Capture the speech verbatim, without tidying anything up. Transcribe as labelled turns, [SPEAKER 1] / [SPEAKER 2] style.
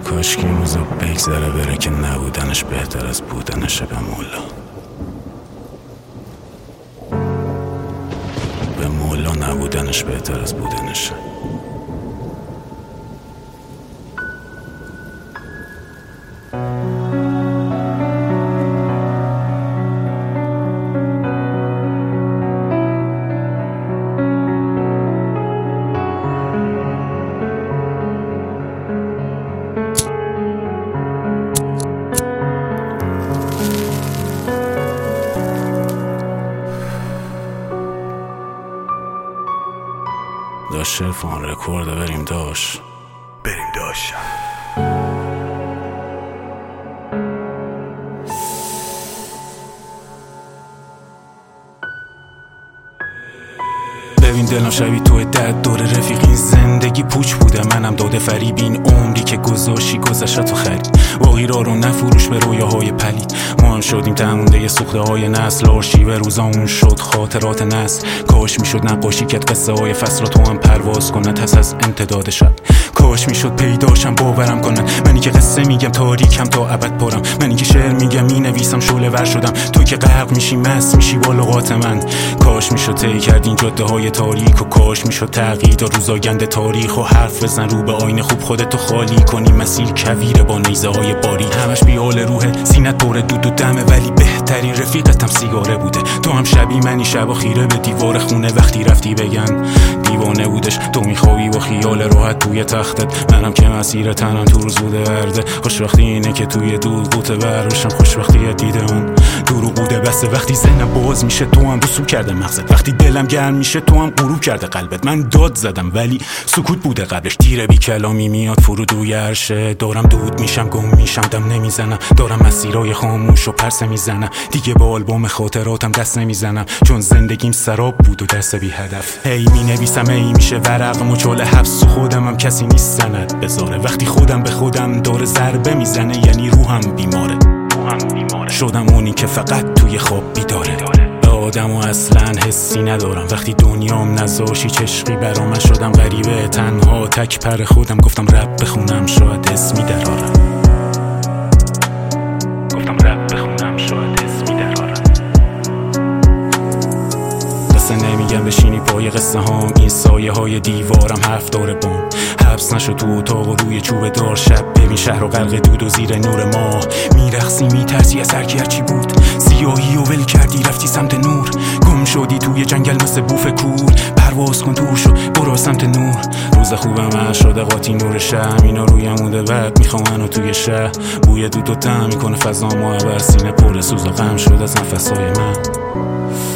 [SPEAKER 1] کاش که این روزا بگذره بره که نبودنش بهتر از بودنشه. به مولا به مولا نبودنش بهتر از بودنشه. داشت شرفان رکورده بریم داشت
[SPEAKER 2] بریم داشت
[SPEAKER 1] ببین دلم شبیه توی دد دور رفیقین زندگی پوچ بوده منم داده فریب این عمری که گذاشی گذشت تو خرید واقعیرا رو نفروش به رویاهای پلید. ما هم شدیم تمونده سوخته های نسل آرشیو روزامون شد خاطرات نسل. کاش میشد نقاشی کرد قصه های فصل تو هم پرواز کنه پس از امتداد شب. کاش میشد پیداشم باورم کنن منی که قصه میگم تاریکم تا ابد پرم. منی که شعر میگم مینویسم شعله ور شدم تو که غرق میشی مست میشی با لغات من. کاش میشد طی کرد این جاده های تاریک و کاش میشد تغییر داد روزاگند تاریخ و حرف بزن رو به آینه خوب خودتو خالی کنی. مسیر کویره با نیزه های باری همش بیحال روحه سینت پر دود و دمه ولی بهترین رفیقتم سیگاره بوده. تو هم شبی منی شبا خیره به دیوار خونه وقتی رفتی بگن دیوانه بودش. تو میخوابی با خیال راحت توی تختت منم که مسیر تنم تو روز بوده ورده. خوشبختی اینه که توی دور قوطه بروشم خوشبختی دیده اون دورو بوده بسه. وقتی ذهنم باز میشه تو هم رسو کرده مغزت. وقتی دلم گرم میشه تو هم غروب کرده قلبت. من داد زدم ولی سکوت بوده قبلش. تیر بی کلامی میاد فرود روی عرشه دارم دود میشم گم میشم دم نمیزنم. دارم مسیرای خاموش و پرسه میزنم دیگه با آلبوم خاطراتم دست نمیزنم چون زندگیم سراب بود و درس بی هدف. هی می نویسم هی میشه ورق مچال حبس و خودم هم کسی نیست سند بذاره. وقتی خودم به خودم دور ضربه میزنه یعنی روحم بیماره. روحم بیماره شدم اونی که فقط توی خواب بیداره. آدم و اصلا حسی ندارم وقتی دنیام نذاشی چشقی برا من شدم غریبه تنها تک پر خودم. گفتم رب بخونم شاید اسمی درارم. گفتم رب بخونم شاید اسمی درارم. قصه نمیگم بشینی پای قصه هام این سایه های دیوارم حرف داره بام. حبس نشو تو اتاق و روی چوب دار شب ببین شهر و غرق دود و زیر نور ماه. میرخصی میترسی از هرکی هرچی بود سیاهی و ول کردی رفتی سمت نور. گم شدی توی جنگل مثل بوف کور پرواز کن تو شو برو سمت نور. روز خوبم شده قاطی نور شم اینا روی عمود بعد میخوام منو توی شهر. بوی دود و دم میکنه فضا ما سینه پر سوز و غم شد از نفسای من.